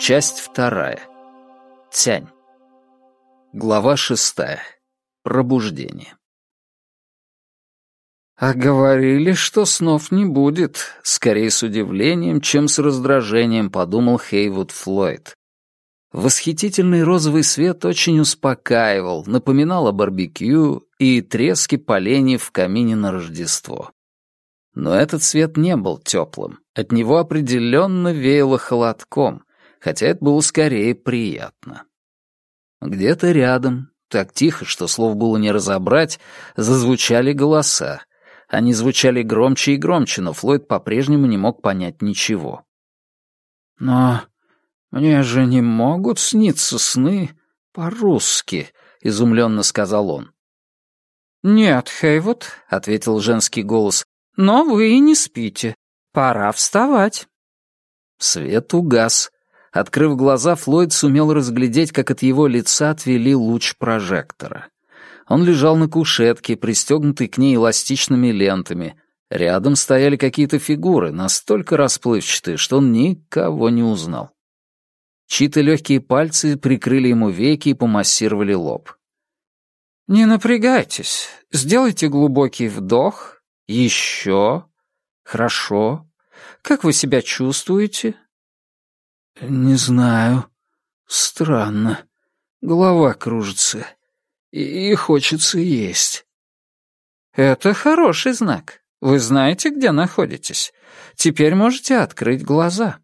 Часть 2. Тянь. Глава 6. Пробуждение. А говорили, что снов не будет, скорее с удивлением, чем с раздражением, подумал Хейвуд Флойд. Восхитительный розовый свет очень успокаивал, напоминал о барбекю и треске поленьев в камине на Рождество. Но этот свет не был теплым, от него определенно веяло холодком, хотя это было скорее приятно. Где-то рядом, так тихо, что слов было не разобрать, зазвучали голоса. Они звучали громче и громче, но Флойд по-прежнему не мог понять ничего. «Но мне же не могут сниться сны по-русски», — изумленно сказал он. «Нет, Хейвуд», — ответил женский голос, — «но вы и не спите. Пора вставать». Свет угас. Открыв глаза, Флойд сумел разглядеть, как от его лица отвели луч прожектора. Он лежал на кушетке, пристегнутый к ней эластичными лентами. Рядом стояли какие-то фигуры, настолько расплывчатые, что он никого не узнал. Чьи-то легкие пальцы прикрыли ему веки и помассировали лоб. «Не напрягайтесь. Сделайте глубокий вдох. Еще. Хорошо. Как вы себя чувствуете?» «Не знаю. Странно. Голова кружится. И хочется есть». «Это хороший знак. Вы знаете, где находитесь. Теперь можете открыть глаза».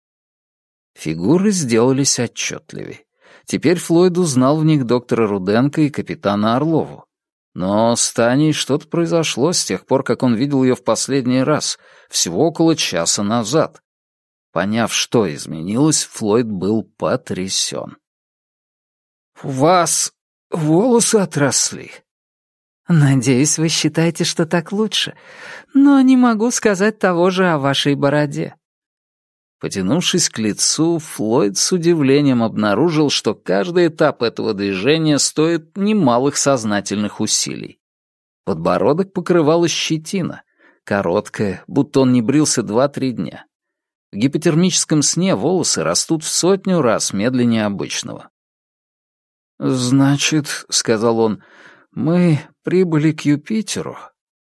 Фигуры сделались отчетливей. Теперь Флойд узнал в них доктора Руденко и капитана Орлову. Но с Таней что-то произошло с тех пор, как он видел ее в последний раз, всего около часа назад. Поняв, что изменилось, Флойд был потрясен. «У вас волосы отросли?» «Надеюсь, вы считаете, что так лучше, но не могу сказать того же о вашей бороде». Потянувшись к лицу, Флойд с удивлением обнаружил, что каждый этап этого движения стоит немалых сознательных усилий. Подбородок покрывала щетина, короткая, будто он не брился 2-3 дня. В гипотермическом сне волосы растут в 100 раз медленнее обычного. «Значит, — сказал он, — мы прибыли к Юпитеру».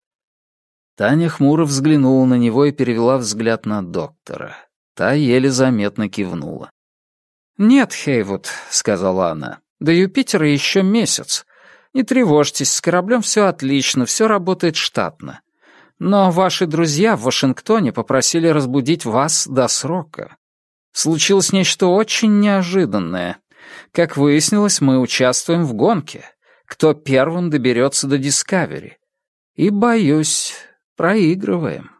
Таня хмуро взглянула на него и перевела взгляд на доктора. Та еле заметно кивнула. «Нет, Хейвуд, — сказала она, — до Юпитера еще месяц. Не тревожьтесь, с кораблем все отлично, все работает штатно. Но ваши друзья в Вашингтоне попросили разбудить вас до срока. Случилось нечто очень неожиданное. Как выяснилось, мы участвуем в гонке. Кто первым доберется до Дискавери. И, боюсь, проигрываем».